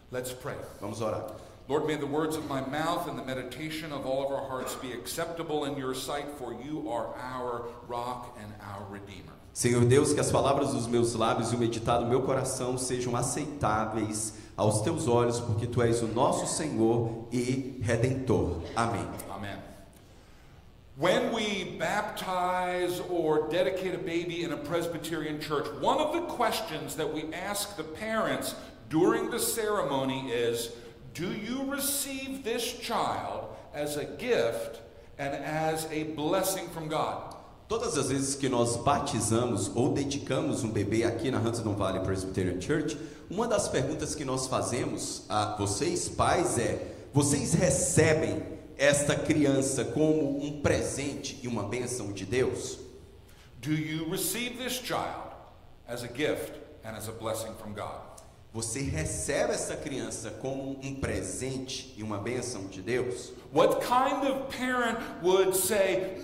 Let's pray. Vamos orar. Lord, may the words of my mouth and the meditation of all of our hearts be acceptable in your sight, for you are our rock and our redeemer. Senhor Deus, que as palavras dos meus lábios e o meditado do meu coração sejam aceitáveis aos teus olhos, porque tu és o nosso Senhor e Redentor. Amém. Amen. When we baptize or dedicate a baby in a Presbyterian church, one of the questions that we ask the parents during the ceremony is, do you receive this child as a gift and as a blessing from God? Todas as vezes que nós batizamos ou dedicamos um bebê aqui na Huntsdon Valley Presbyterian Church, uma das perguntas que nós fazemos a vocês pais é: vocês recebem esta criança como um presente e uma bênção de Deus? Do you receive this child as a gift and as a blessing from God? Você recebe essa criança como um presente e uma bênção de Deus? What kind of parent would say,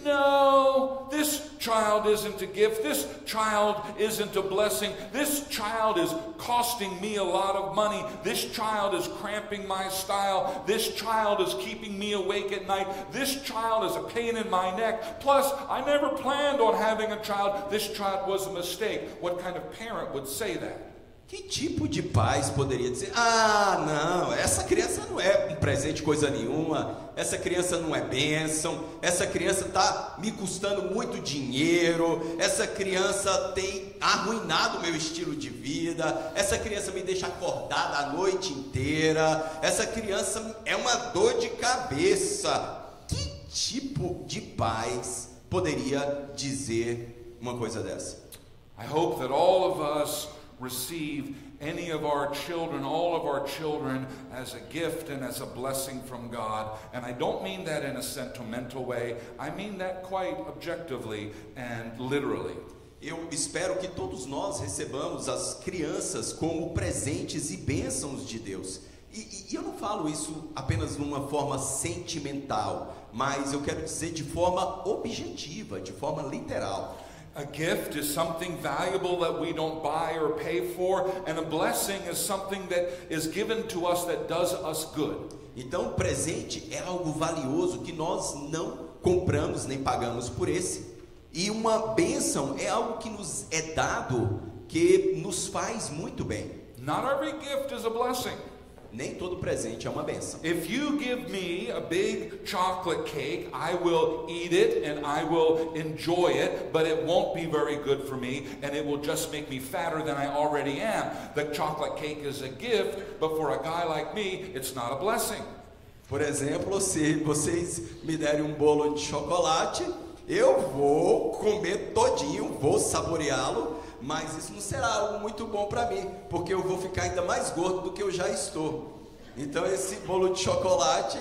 no, this child isn't a gift, this child isn't a blessing, this child is costing me a lot of money, this child is cramping my style, this child is keeping me awake at night, this child is a pain in my neck, plus I never planned on having a child, this child was a mistake. What kind of parent would say that? Que tipo de pais poderia dizer: ah, não, essa criança não é um presente coisa nenhuma, essa criança não é bênção, essa criança está me custando muito dinheiro, essa criança tem arruinado o meu estilo de vida, essa criança me deixa acordada a noite inteira, essa criança é uma dor de cabeça. Que tipo de pais poderia dizer uma coisa dessa? I hope that all of us receive any of our children, all of our children, as a gift and as a blessing from God. And I don't mean that in a sentimental way. I mean that quite objectively and literally. Eu espero que todos nós recebamos as crianças como presentes e bênçãos de Deus. E eu não falo isso apenas numa forma sentimental, mas eu quero dizer de forma objetiva, de forma literal. A gift is something valuable that we don't buy or pay for, and a blessing is something that is given to us that does us good. Então, presente é algo valioso que nós não compramos nem pagamos por esse. E uma bênção é algo que nos é dado, que nos faz muito bem. Not every gift is a blessing. Nem todo presente é uma bênção. If you give me a big chocolate cake, I will eat it and I will enjoy it, but it won't be very good for me and it will just make me fatter than I already am. The chocolate cake is a gift, but for a guy like me, it's not a blessing. Por exemplo, se vocês me derem um bolo de chocolate, eu vou comer todinho, vou saboreá-lo, mas isso não será algo muito bom para mim, porque eu vou ficar ainda mais gordo do que eu já estou. Então esse bolo de chocolate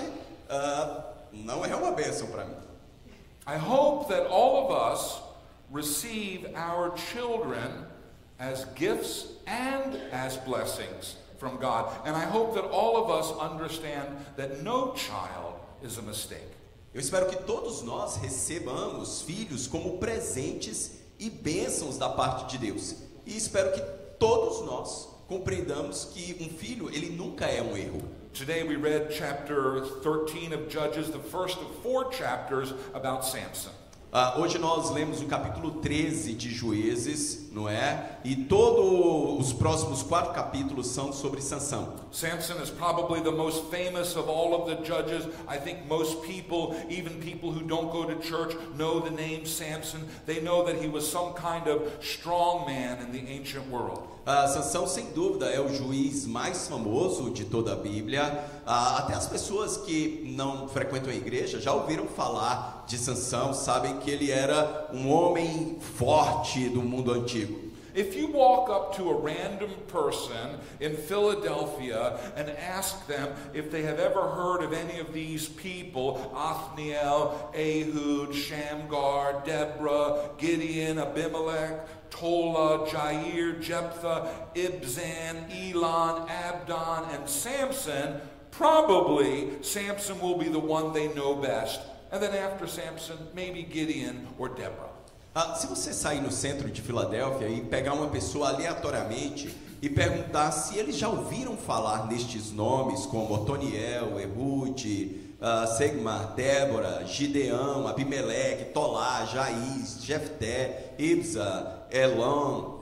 não é uma bênção para mim. I hope that all of us receive our children as gifts and as blessings from God. And I hope that all of us understand that no child is a mistake. Eu espero que todos nós recebamos filhos como presentes e bênçãos da parte de Deus. E espero que todos nós compreendamos que um filho, ele nunca é um erro. Today we read chapter 13 of Judges, the first of 4 chapters about Samson. Hoje nós lemos o capítulo 13 de Juízes, não é? E todos os próximos 4 capítulos são sobre Sansão. Samson is probably the most famous of all of the judges. I think most people, even people who don't go to church, know the name Samson. They know that he was some kind of strong man in the ancient world. Sansão, sem dúvida, é o juiz mais famoso de toda a Bíblia. Até as pessoas que não frequentam a igreja já ouviram falar de Sansão, sabem que ele era um homem forte do mundo antigo. If you walk up to a random person in Philadelphia and ask them if they have ever heard of any of these people, Othniel, Ehud, Shamgar, Deborah, Gideon, Abimelech, Tola, Jair, Jephthah, Ibzan, Elon, Abdon, and Samson, probably Samson will be the one they know best. And then after Samson, maybe Gideon or Deborah. Se você sair no centro de Filadélfia e pegar uma pessoa aleatoriamente e perguntar se eles já ouviram falar nestes nomes como Otoniel, Ehud, Segmar, Débora, Gideão, Abimeleque, Tolá, Jaís, Jefté, Ibsa, Elon,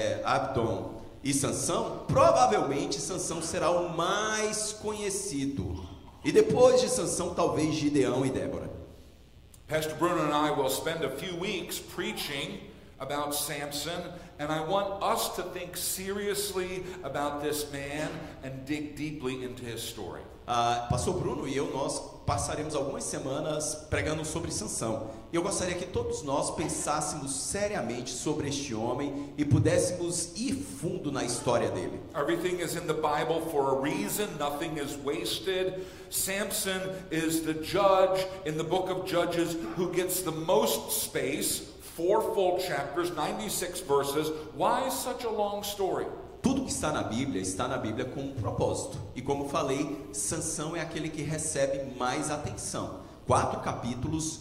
Abdon e Sansão. Provavelmente Sansão será o mais conhecido. E depois de Sansão, talvez Gideão e Débora. Pastor Bruno and I will spend a few weeks preaching about Samson, and I want us to think seriously about this man and dig deeply into his story. Pastor Bruno e eu, nós passaremos algumas semanas pregando sobre Sansão. E eu gostaria que todos nós pensássemos seriamente sobre este homem e pudéssemos ir fundo na história dele. Everything is in the Bible for a reason. Nothing is wasted. Samson is the judge in the book of Judges who gets the most space, 4 full chapters, 96 verses. Why such a long story? Tudo que está na Bíblia com um propósito. E como falei, Sansão é aquele que recebe mais atenção. 4 capítulos,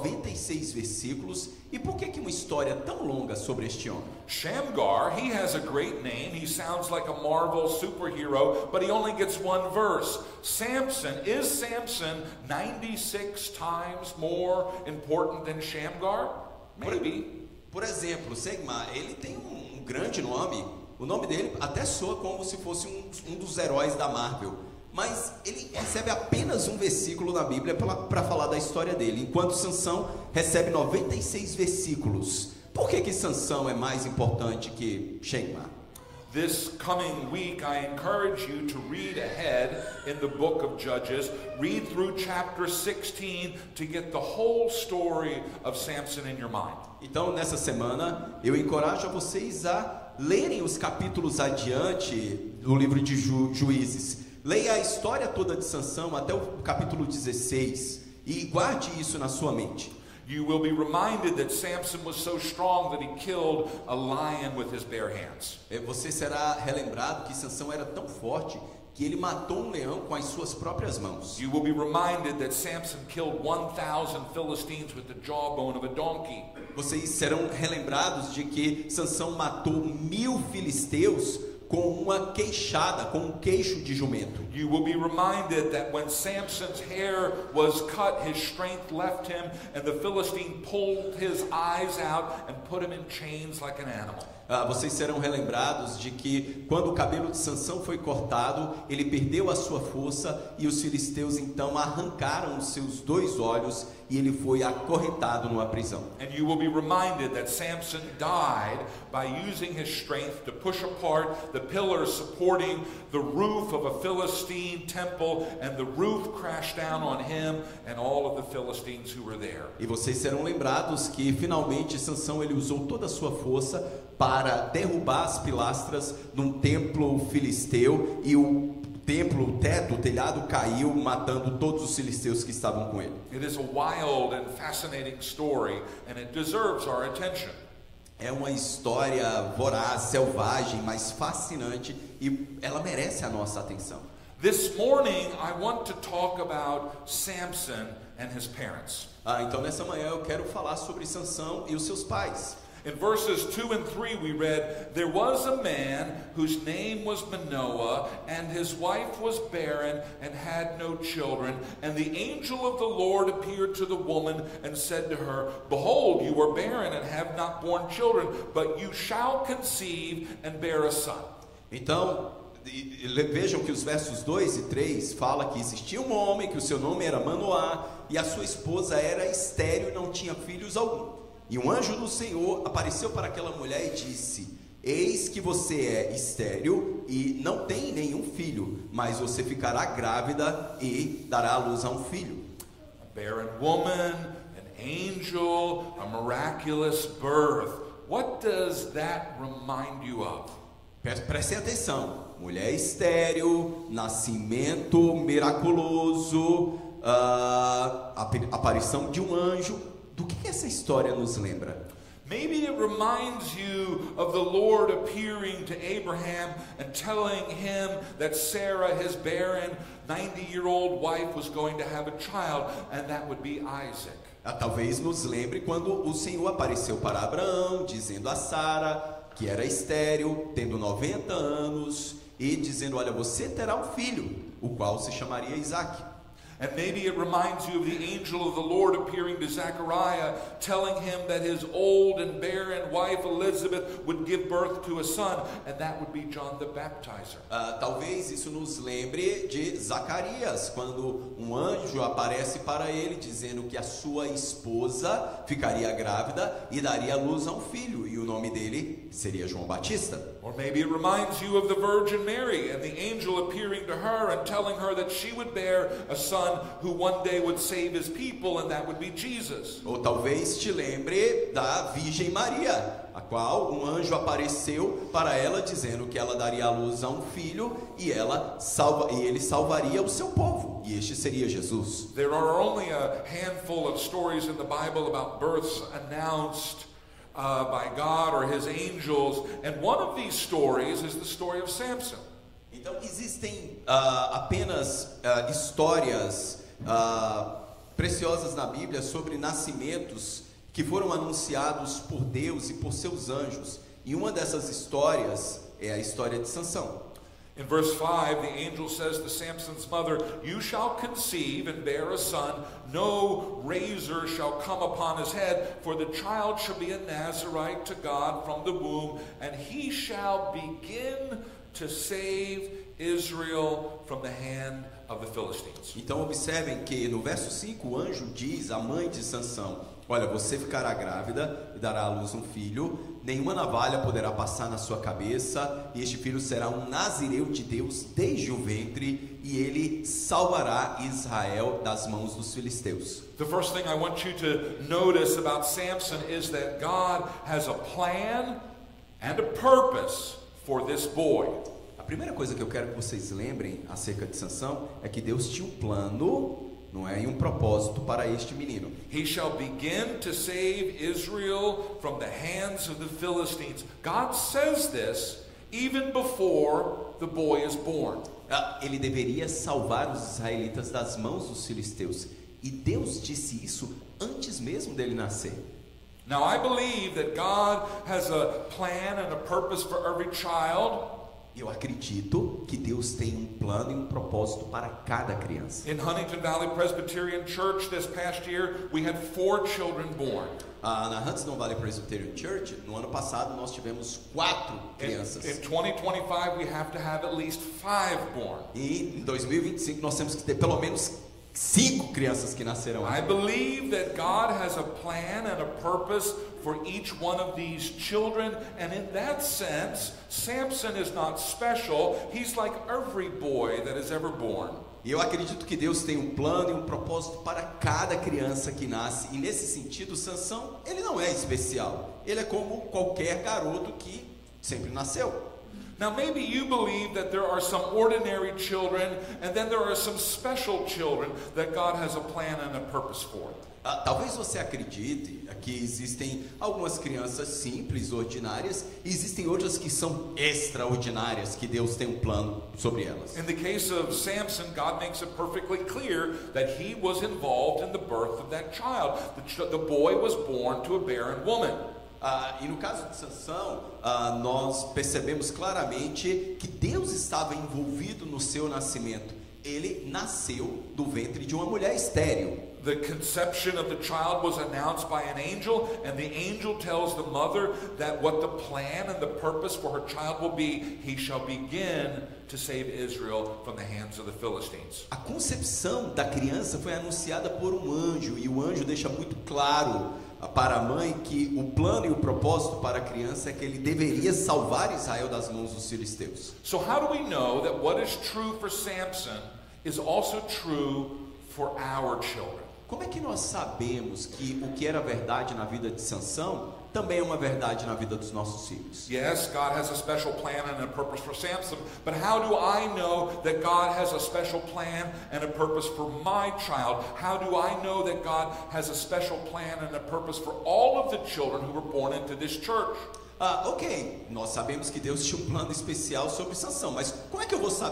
96 versículos. E por que uma história tão longa sobre este homem? Shamgar, he has a great name. He sounds like a Marvel superhero, but he only gets 1 verse. Samson, is Samson 96 times more important than Shamgar? Maybe. Por exemplo, Segmar, ele tem um grande nome. O nome dele até soa como se fosse um dos heróis da Marvel. Mas ele recebe apenas um versículo na Bíblia para falar da história dele, enquanto Sansão recebe 96 versículos. Por que Sansão é mais importante que Shemar? This coming week, I encourage you to read ahead in the book of Judges. Read through chapter 16 to get the whole story of Samson in your mind. Então, nessa semana, eu encorajo a vocês a lerem os capítulos adiante do livro de Juízes. Leia a história toda de Sansão até o capítulo 16 e guarde isso na sua mente. You will be reminded that Samson was so strong that he killed a lion with his bare hands. Você será relembrado que Sansão era tão forte que ele matou um leão com as suas próprias mãos. You will be reminded that Samson killed 1,000 Philistines with the jawbone of a donkey. Vocês serão relembrados de que Sansão matou 1000 filisteus com uma queixada, com um queixo de jumento. You will be reminded that when Samson's hair was cut, his strength left him, and the Philistine pulled his eyes out and put him in chains like an animal. Vocês serão relembrados de que quando o cabelo de Sansão foi cortado, ele perdeu a sua força e os filisteus então arrancaram os seus 2 olhos e ele foi acorrentado numa prisão. And you will be reminded that Samson died by using his strength to push apart the pillars supporting the roof of a Philistine temple, and the roof crashed down on him and all of the Philistines who were there. E vocês serão lembrados que finalmente Sansão ele usou toda a sua força para derrubar as pilastras num templo filisteu e o teto, o telhado caiu, matando todos os filisteus que estavam com ele. It is a wild and fascinating story, and it deserves our attention. É uma história voraz, selvagem, mas fascinante, e ela merece a nossa atenção. This morning I want to talk about Samson and his parents. Então nessa manhã eu quero falar sobre Sansão e os seus pais. In verses 2 and 3 we read, there was a man whose name was Manoah, and his wife was barren and had no children. And the angel of the Lord appeared to the woman and said to her, behold, you are barren and have not borne children, but you shall conceive and bear a son. Então, vejam que os versos 2 e 3 fala que existia um homem, que o seu nome era Manoá, e a sua esposa era estéril e não tinha filhos algum. E um anjo do Senhor apareceu para aquela mulher e disse, eis que você é estéril e não tem nenhum filho, mas você ficará grávida e dará à luz a um filho. A barren woman, an angel, a miraculous birth. What does that remind you of? Prestem atenção, mulher estéril, nascimento miraculoso, aparição de um anjo. Do que essa história nos lembra? Maybe it reminds you of the Lord appearing to Abraham and telling him that Sarah, his barren 90-year-old wife, was going to have a child, and that would be Isaac. Talvez nos lembre quando o Senhor apareceu para Abraão, dizendo a Sara que era estéril, tendo 90 anos, e dizendo: olha, você terá um filho, o qual se chamaria Isaac. And maybe it reminds you of the angel of the Lord appearing to Zechariah, telling him that his old and barren wife Elizabeth would give birth to a son, and that would be John the Baptizer. Talvez isso nos lembre de Zacarias, quando um anjo aparece para ele dizendo que a sua esposa ficaria grávida e daria à luz a um filho, e o nome dele seria João Batista. Or maybe it reminds you of the Virgin Mary and the angel appearing to her and telling her that she would bear a son who one day would save his people, and that would be Jesus. Ou talvez te lembre da Virgem Maria, a qual um anjo apareceu para ela dizendo que ela daria à luz a um filho e ele salvaria o seu povo, e este seria Jesus. There are only a handful of stories in the Bible about births announced by God or his angels, and one of these stories is the story of Samson. Então existem apenas histórias preciosas na Bíblia sobre nascimentos que foram anunciados por Deus e por seus anjos. E uma dessas histórias é a história de Sansão. In verse 5, the angel says to Samson's mother, "You shall conceive and bear a son. No razor shall come upon his head, for the child shall be a Nazarite to God from the womb, and he shall begin to save Israel from the hand of the Philistines." Então observem que no verso 5 o anjo diz à mãe de Sansão: olha, você ficará grávida e dará à luz um filho, nenhuma navalha poderá passar na sua cabeça, e este filho será um nazireu de Deus desde o ventre, e ele salvará Israel das mãos dos filisteus. The first thing I want you to notice about Samson is that God has a plan and a purpose for this boy. A primeira coisa que eu quero que vocês lembrem acerca de Sansão é que Deus tinha um plano, não é, e um propósito para este menino. He shall begin to save Israel from the hands of the Philistines. God says this even before the boy is born. Ele deveria salvar os israelitas das mãos dos filisteus, e Deus disse isso antes mesmo dele nascer. Now I believe that God has a plan and a purpose for every child. Eu acredito que Deus tem um plano e um propósito para cada criança. In Huntington Valley Presbyterian Church this past year, we had 4 children born. Na Huntington Valley Presbyterian Church, no ano passado, nós tivemos 4 crianças. In 2025, we have to have at least 5 born. E em 2025 nós temos que ter pelo menos 5 crianças que nascerão. I believe that God has a plan and a purpose for each one of these children, and in that sense, Samson is not special. He's like every boy that is ever born. E eu acredito que Deus tem um plano e um propósito para cada criança que nasce. E nesse sentido, Sansão, ele não é especial. Ele é como qualquer garoto que sempre nasceu. Now maybe you believe that there are some ordinary children and then there are some special children that God has a plan and a purpose for. Talvez você acredite que existem algumas crianças simples, ordinárias, e existem outras que são extraordinárias, que Deus tem um plano sobre elas. In the case of Samson, God makes it perfectly clear that he was involved in the birth of that child. The boy was born to a barren woman. E no caso de Sansão, nós percebemos claramente que Deus estava envolvido no seu nascimento. Ele nasceu do ventre de uma mulher estéril. The conception of the child was announced by an angel, and the angel tells the mother that what the plan and the purpose for her child will be, he shall begin to save Israel from the hands of the Philistines. A concepção da criança foi anunciada por um anjo, e o anjo deixa muito claro para a mãe que o plano e o propósito para a criança é que ele deveria salvar Israel das mãos dos filisteus. So how do we know that what is true for Samson is also true for our children? Como é que nós sabemos que o que era verdade na vida de Sansão também é uma verdade na vida dos nossos filhos? Yes, God has a special plan and a purpose for Samson, but how do I know that God has a special plan and a purpose for my child? How do I know that God has a special plan and a purpose for all of the children who were born into this church? Ok, nós sabemos que Deus tinha um plano especial sobre Sansão, mas como é que eu vou saber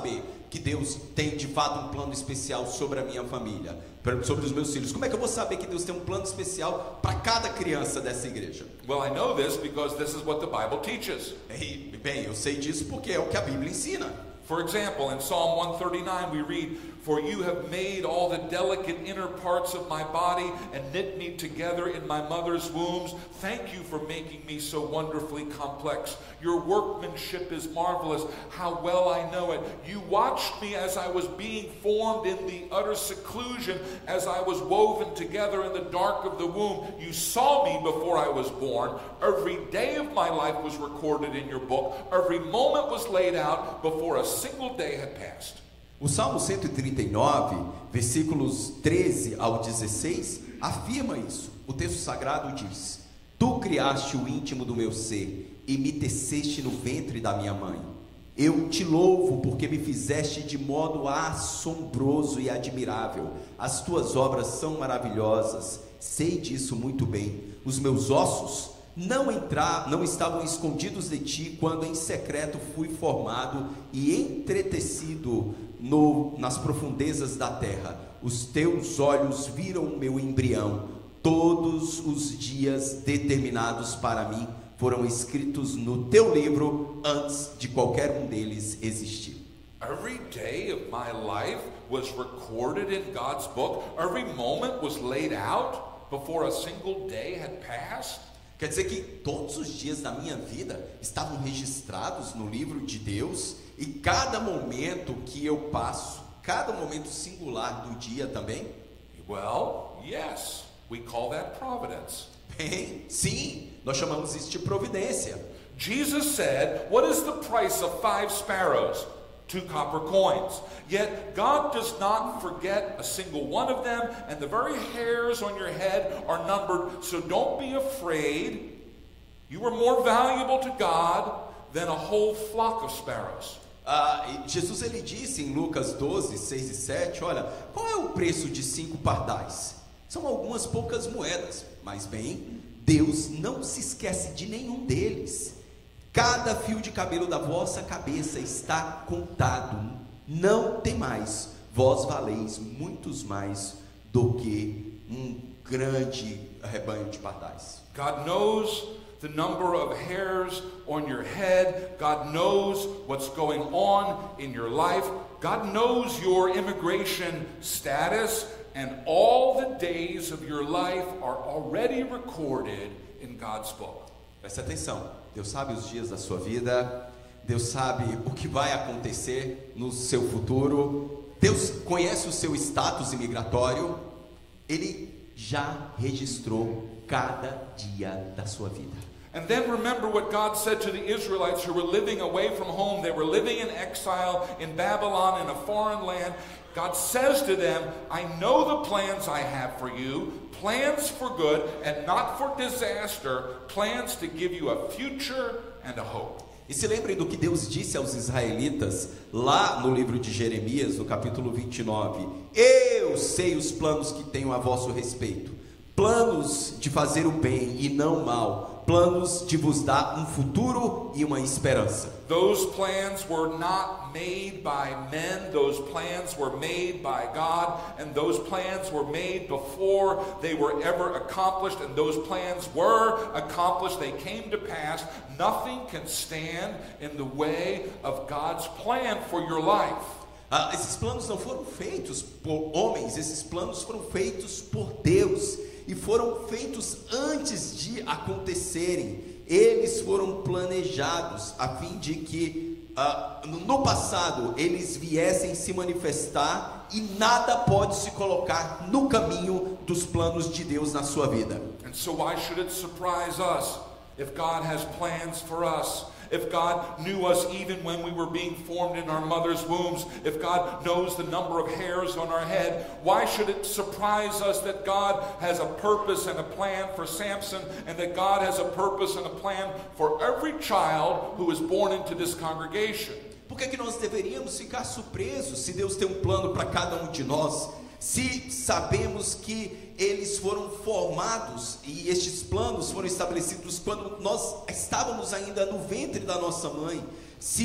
que Deus tem de fato um plano especial sobre a minha família, sobre os meus filhos? Como é que eu vou saber que Deus tem um plano especial para cada criança dessa igreja? Well, I know this because this is what the Bible teaches. Bem, eu sei disso porque é o que a Bíblia ensina. For example, in Psalm 139 we read, "For you have made all the delicate inner parts of my body and knit me together in my mother's wombs. Thank you for making me so wonderfully complex. Your workmanship is marvelous. How well I know it. You watched me as I was being formed in the utter seclusion, as I was woven together in the dark of the womb. You saw me before I was born. Every day of my life was recorded in your book. Every moment was laid out before a single day had passed." O Salmo 139, versículos 13 ao 16, afirma isso. O texto sagrado diz: Tu criaste o íntimo do meu ser e me teceste no ventre da minha mãe. Eu te louvo porque me fizeste de modo assombroso e admirável. As tuas obras são maravilhosas, sei disso muito bem. Os meus ossos não estavam escondidos de ti quando em secreto fui formado e entretecido nas profundezas da terra. Os teus olhos viram o meu embrião. Todos os dias determinados para mim foram escritos no teu livro antes de qualquer um deles existir. Every day of my life was recorded in God's book. Every moment was laid out before a single day had passed. Quer dizer que todos os dias da minha vida estavam registrados no livro de Deus, e cada momento que eu passo, cada momento singular do dia também? Well, yes, we call that providence. Bem, sim, nós chamamos isso de providência. Jesus said, "What is the price of 5 sparrows? 2 copper coins. Yet God does not forget a single one of them, and the very hairs on your head are numbered. So don't be afraid. You are more valuable to God than a whole flock of sparrows." Jesus ele disse em Lucas 12, 6 e 7, olha, qual é o preço de 5 pardais? São algumas poucas moedas, mas bem, Deus não se esquece de nenhum deles. Cada fio de cabelo da vossa cabeça está contado. Não temais, vós valeis muitos mais do que um grande rebanho de pardais. God knows the number of hairs on your head. God knows what's going on in your life. God knows your immigration status, and all the days of your life are already recorded in God's book. Preste atenção. Deus sabe os dias da sua vida. Deus sabe o que vai acontecer no seu futuro. Deus conhece o seu status imigratório. Ele já registrou cada dia da sua vida. And then remember what God said to the Israelites who were living away from home. They were living in exile in Babylon, in a foreign land. God says to them, "I know the plans I have for you, plans for good and not for disaster, plans to give you a future and a hope." E se lembrem do que Deus disse aos israelitas lá no livro de Jeremias, no capítulo 29. Eu sei os planos que tenho a vosso respeito, planos de fazer o bem e não o mal, planos de vos dar um futuro e uma esperança. Those plans were not made by men. Those plans were made by God, and those plans were made before they were ever accomplished, and those plans were accomplished. They came to pass. Nothing can stand in the way of God's plan for your life. Esses planos não foram feitos por homens, esses planos foram feitos por Deus e foram feitos antes de acontecerem. Eles foram planejados a fim de que no passado eles viessem se manifestar, e nada pode se colocar no caminho dos planos de Deus na sua vida. And so why should it surprise us if God has plans for us? If God knew us even when we were being formed in our mother's wombs, if God knows the number of hairs on our head, why should it surprise us that God has a purpose and a plan for Samson, and that God has a purpose and a plan for every child who is born into this congregation? Por que nós deveríamos ficar surpresos se Deus tem um plano para cada um de nós? Se sabemos que eles foram formados e estes planos foram estabelecidos quando nós estávamos ainda no ventre da nossa mãe, se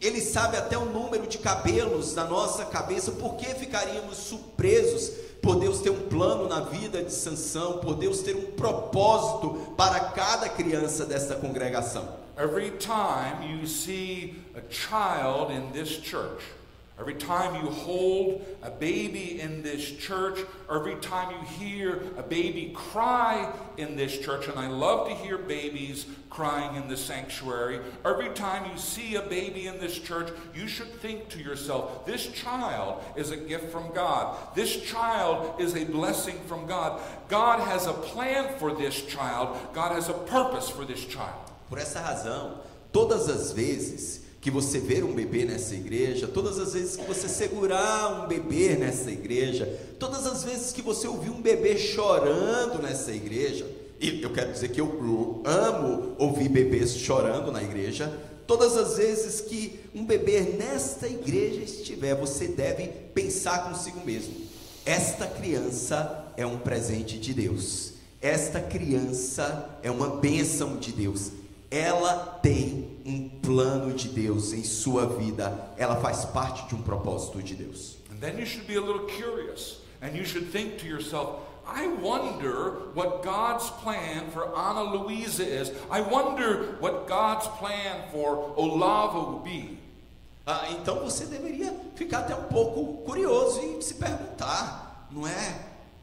Ele sabe até o número de cabelos da nossa cabeça. Por que ficaríamos surpresos por Deus ter um plano na vida de Sansão, por Deus ter um propósito para cada criança desta congregação? Every time you see a child in this church, every time you hold a baby in this church, every time you hear a baby cry in this church, and I love to hear babies crying in the sanctuary, every time you see a baby in this church, you should think to yourself, this child is a gift from God. This child is a blessing from God. God has a plan for this child. God has a purpose for this child. Por essa razão, todas as vezes que você ver um bebê nessa igreja, todas as vezes que você segurar um bebê nessa igreja, todas as vezes que você ouvir um bebê chorando nessa igreja, e eu quero dizer que eu amo ouvir bebês chorando na igreja, todas as vezes que um bebê nesta igreja estiver, você deve pensar consigo mesmo: esta criança é um presente de Deus, esta criança é uma bênção de Deus, ela tem um plano de Deus em sua vida, ela faz parte de um propósito de Deus. And then you should be a little curious, and you should think to yourself, I wonder what God's plan for Ana Luisa is. I wonder what God's plan for Olava will be. Então você deveria ficar até um pouco curioso e se perguntar, não é?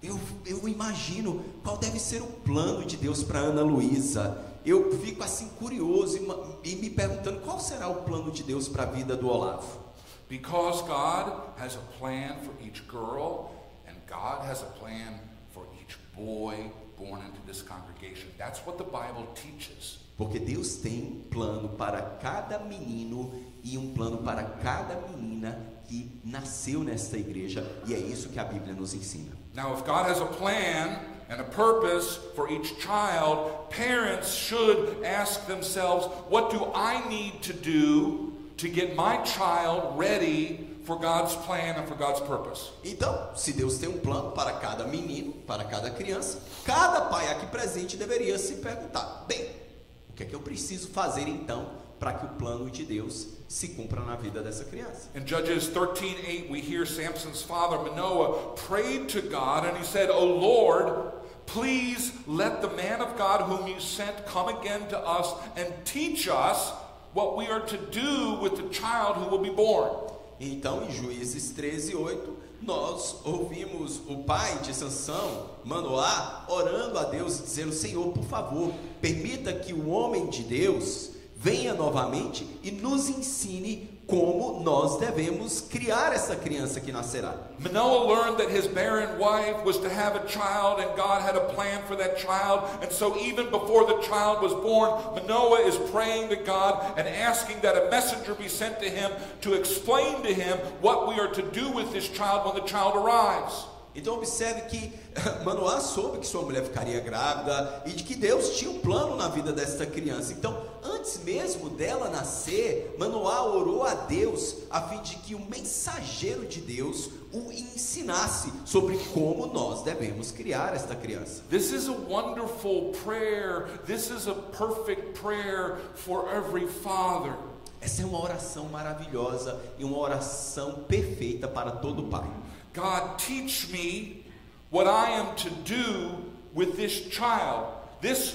Eu imagino qual deve ser o plano de Deus para Ana Luisa. Eu fico assim curioso e me perguntando qual será o plano de Deus para a vida do Olavo. Because God has a plan for each girl, and God has a plan for each boy born into this congregation. That's what the Bible teaches. Porque Deus tem um plano para cada menino e um plano para cada menina que nasceu nesta igreja, e é isso que a Bíblia nos ensina. Now, if God has a plan and a purpose for each child, parents should ask themselves, what do I need to do to get my child ready for God's plan and for God's purpose? Então, se Deus tem um plano para cada menino, para cada criança, cada pai aqui presente deveria se perguntar: bem, o que é que eu preciso fazer então para que o plano de Deus se cumpra na vida dessa criança? In Judges 13:8, we hear Samson's father Manoah prayed to God, and he said, "O Lord, please let the man of God whom you sent come again to us and teach us what we are to do with the child who will be born." Então, em Juízes 13:8, nós ouvimos o pai de Sansão, Manoá, orando a Deus, dizendo: Senhor, por favor, permita que o homem de Deus venha novamente e nos ensine como nós devemos criar essa criança que nascerá. Manoah learned that his barren wife was to have a child, and God had a plan for that child. And so even before the child was born, Manoah is praying to God and asking that a messenger be sent to him to explain to him what we are to do with this child when the child arrives. Então observe que Manoá soube que sua mulher ficaria grávida e de que Deus tinha um plano na vida desta criança. Então, antes mesmo dela nascer, Manoá orou a Deus a fim de que o mensageiro de Deus o ensinasse sobre como nós devemos criar esta criança. This is a wonderful prayer. This is a perfect prayer for every father. Essa é uma oração maravilhosa e uma oração perfeita para todo pai. God, teach me what I am to do with this child. This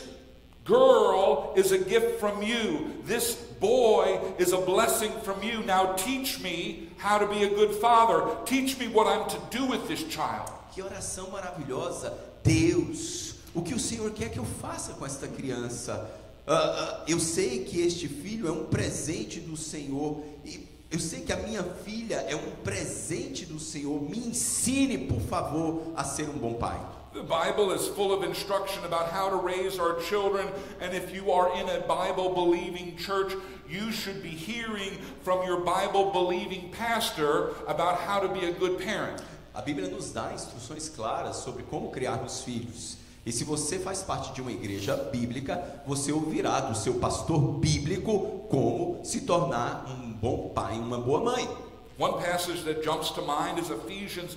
girl is a gift from you. This boy is a blessing from you. Now teach me how to be a good father. Teach me what I'm to do with this child. Que oração maravilhosa. Deus, o que o Senhor quer que eu faça com esta criança? Eu sei que este filho é um presente do Senhor e eu sei que a minha filha é um presente do Senhor. Me ensine, por favor, a ser um bom pai. The Bible is full of instruction about how to raise our children, and if you are in a Bible-believing church, you should be hearing from your Bible-believing pastor about how to be a good parent. A Bíblia nos dá instruções claras sobre como criar os filhos. E se você faz parte de uma igreja bíblica, você ouvirá do seu pastor bíblico como se tornar um bom pai, uma boa mãe. One passage that jumps to mind is Ephesians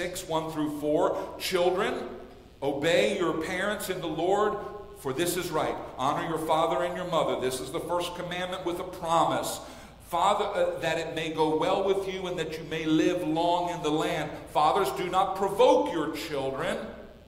6:1-4. Children, obey your parents in the Lord, for this is right. Honor your father and your mother. This is the first commandment with a promise, Father, that it may go well with you and that you may live long in the land. Fathers, do not provoke your children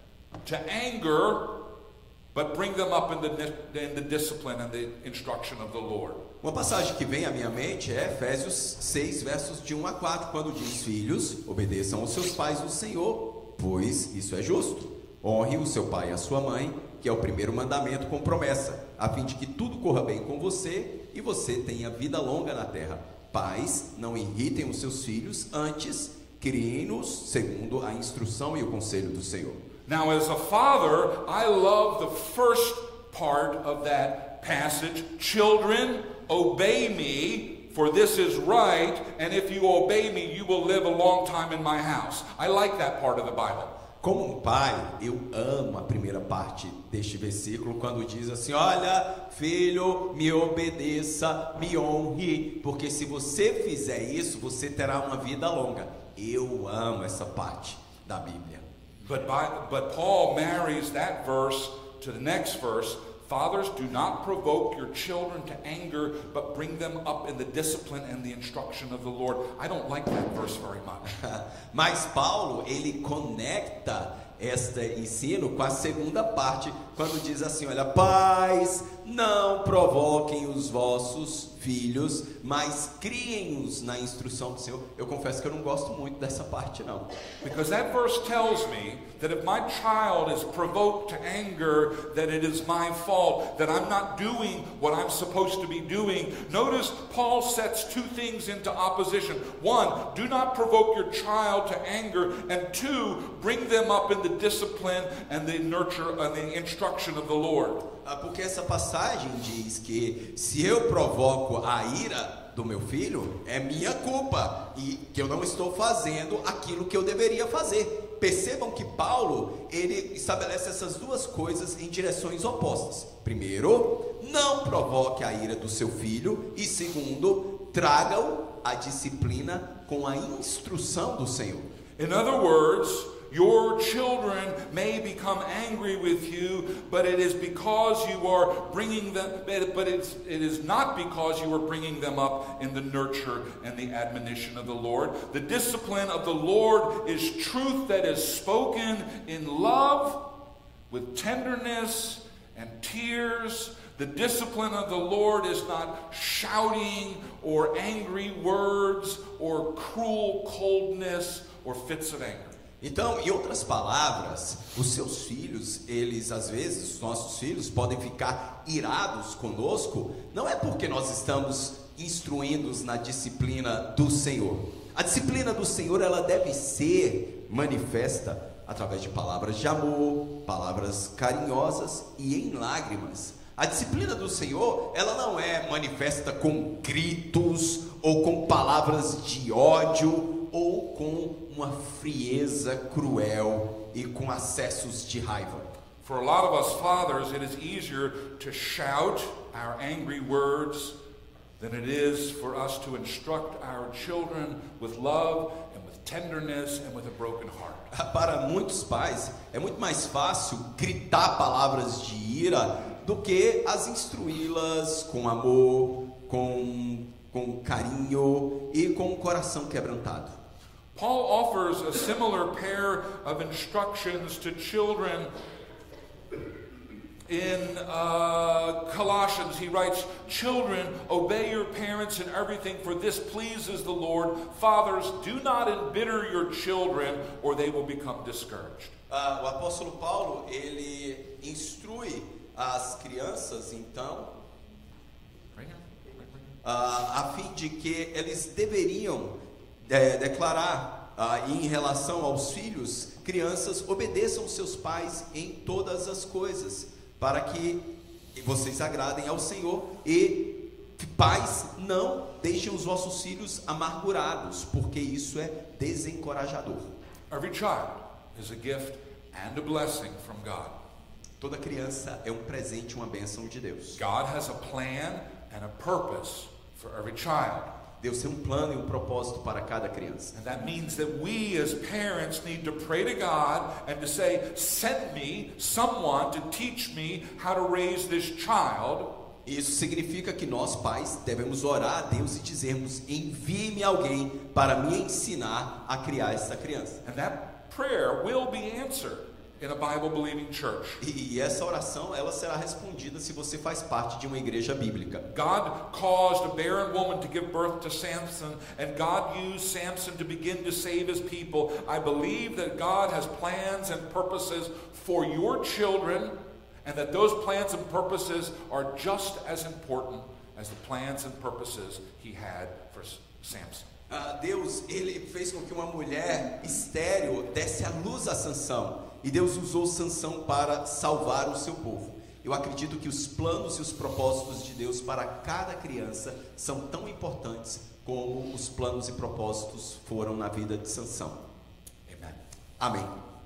to anger, but bring them up in the discipline and the instruction of the Lord. Uma passagem que vem à minha mente é Efésios 6, versos de 1 a 4, quando diz: Filhos, obedeçam aos seus pais no Senhor, pois isso é justo. Honre o seu pai e a sua mãe, que é o primeiro mandamento com promessa, a fim de que tudo corra bem com você e você tenha vida longa na terra. Pais, não irritem os seus filhos, antes criem-nos segundo a instrução e o conselho do Senhor. Now, as a father, I love the first part of that passage. Children, obey me, for this is right, and if you obey me, you will live a long time in my house. I like that part of the Bible. Como um pai, eu amo a primeira parte deste versículo, quando diz assim: olha, filho, me obedeça, me honre, porque se você fizer isso, você terá uma vida longa. Eu amo essa parte da Bíblia. But Paul marries that verse to the next verse. Fathers, do not provoke your children to anger, but bring them up in the discipline and the instruction of the Lord. I don't like that verse very much. Mas Paulo, ele conecta este ensino com a segunda parte, quando diz assim: olha, pais, não provoquem os vossos filhos, mas criem-os na instrução do Senhor. Eu confesso que eu não gosto muito dessa parte, não. Because that verse tells me that if my child is provoked to anger, that it is my fault, that I'm not doing what I'm supposed to be doing. Notice Paul sets two things into opposition. One, do not provoke your child to anger, and two, bring them up in the discipline and the nurture and the instruction of the Lord. Porque essa passagem diz que se eu provoco a ira do meu filho, é minha culpa e que eu não estou fazendo aquilo que eu deveria fazer. Percebam que Paulo, ele estabelece essas duas coisas em direções opostas. Primeiro, não provoque a ira do seu filho, e segundo, traga-o à disciplina com a instrução do Senhor. In other words, your children may become angry with you, but it is because you are bringing them, but it is not because you are bringing them up in the nurture and the admonition of the Lord. The discipline of the Lord is truth that is spoken in love, with tenderness and tears. The discipline of the Lord is not shouting or angry words or cruel coldness or fits of anger. Então, em outras palavras, os seus filhos, eles às vezes, os nossos filhos, podem ficar irados conosco, não é porque nós estamos instruindo-os na disciplina do Senhor. A disciplina do Senhor, ela deve ser manifesta através de palavras de amor, palavras carinhosas e em lágrimas. A disciplina do Senhor, ela não é manifesta com gritos ou com palavras de ódio ou com uma frieza cruel e com acessos de raiva. For a lot of us fathers, it is easier to shout our angry words than it is for us to instruct our children with love and with tenderness and with a broken heart. Para muitos pais, é muito mais fácil gritar palavras de ira do que as instruí-las com amor, com carinho e com o coração quebrantado. Paul offers a similar pair of instructions to children in Colossians. He writes, children, obey your parents in everything, for this pleases the Lord. Fathers, do not embitter your children, or they will become discouraged. O apóstolo Paulo, ele instrui as crianças, então, a fim de que eles deveriam declarar em relação aos filhos, crianças, obedeçam seus pais em todas as coisas, para que vocês agradem ao Senhor. E pais, não deixem os vossos filhos amargurados, porque isso é desencorajador. Every child is a gift and a blessing from God. Toda criança é um presente, uma bênção de Deus. God has a plan and a purpose for every child. Deus tem um plano e um propósito para cada criança. And that means that we as parents need to pray to God and to say, send me someone to teach me how to raise this child. Isso significa que nós, pais, devemos orar a Deus e dizermos: envie-me alguém para me ensinar a criar essa criança. And that prayer will be answered in a Bible-believing church. E essa oração, ela será respondida se você faz parte de uma igreja bíblica. God caused a barren woman to give birth to Samson, and God used Samson to begin to save his people. I believe that God has plans and purposes for your children, and that those plans and purposes are just as important as the plans and purposes he had for Samson. Deus, ele fez com que uma mulher estéril desse à luz a Sansão, e Deus usou Sansão para salvar o seu povo. Eu acredito que os planos e os propósitos de Deus para cada criança são tão importantes como os planos e propósitos foram na vida de Sansão. Amen. Amém.